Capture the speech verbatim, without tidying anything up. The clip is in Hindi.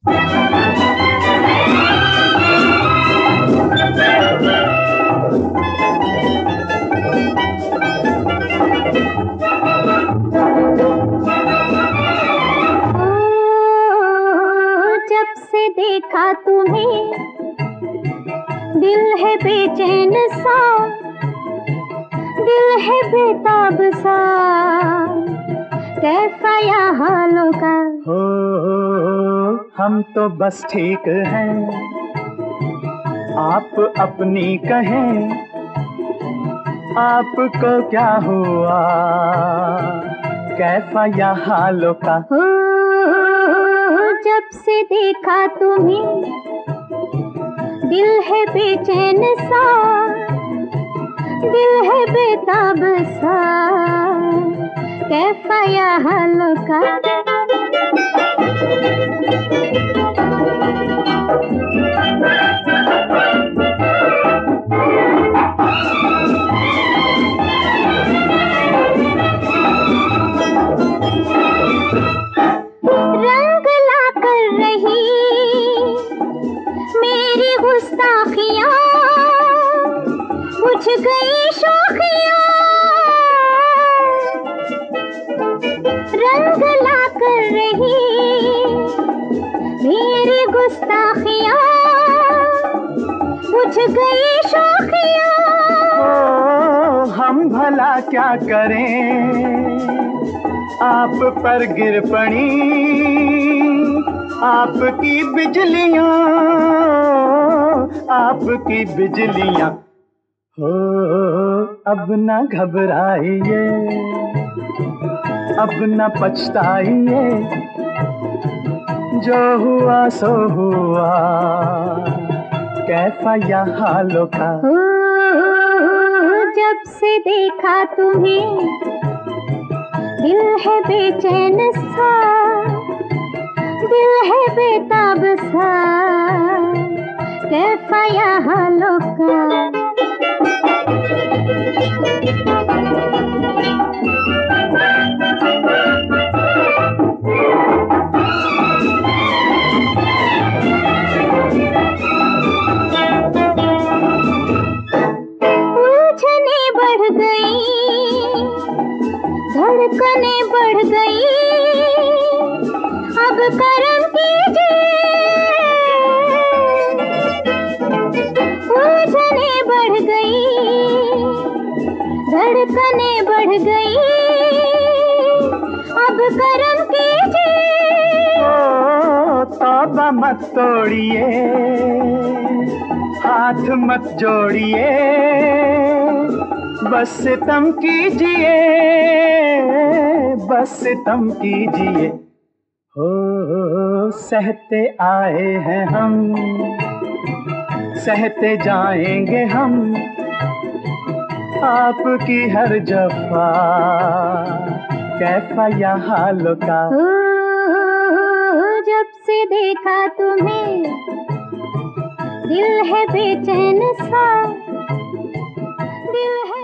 जब से देखा तुम्हें दिल है बेचैन सा, दिल है बेताब सा, कैसा या हालों का। हो हम तो बस ठीक हैं, आप अपनी कहें, आपको क्या हुआ, कैसा या हालों का। हो जब से देखा तुम्हें दिल है बेचैन सा, दिल है बेताब सा, कैसा या हालों का। रंग ला कर रही मेरी गुस्ताखियाँ, बुझ गई शोखियाँ। रंग ला कर रही मेरी गुस्ताखियाँ, बुझ गई शोखियाँ। ओ हम भला क्या करें, आप पर गिर पड़ी आपकी बिजलियां, आपकी बिजलियां। हो अब न घबराइए, अब न पछताइए, जो हुआ सो हुआ, कैसा या हालों का। हो जब से देखा तुम्हें दिल है बेचैन सा, दिल है बेताब सा, कैसा या हालों का। उलझने बढ़ गई, धड़कने बढ़ गई, अब करम कीजिए। उलझने बढ़ गई, धड़कने बढ़ गई, अब करम कीजिए। ओ तौबा मत तोड़िए, हाथ मत जोड़िए, बस सितम कीजिए, बस सितम कीजिए। हो सहते आए हैं हम, सहते जाएंगे हम, आपकी हर जफा, कैसा या हालों का। हो जब से देखा तुम्हें दिल है बेचैन सा, दिल है